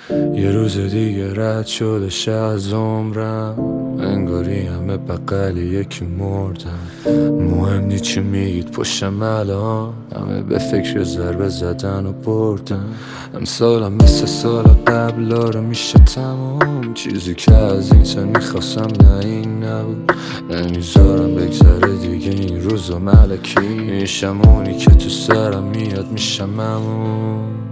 یه روز دیگه رد شدش از عمرم، انگاری همه بغل یکی مردم. مهم نی چی میگید پشتم الان، همه به فکر ضربه زدن و بردن. امسالم مثل سال قبل رو میشه تموم، چیزی که از این سن میخواستم نه این نبود. نمیذارم بگذره دیگه این روزا ملکی، میشم اونی که تو سرم میاد میشم ممون.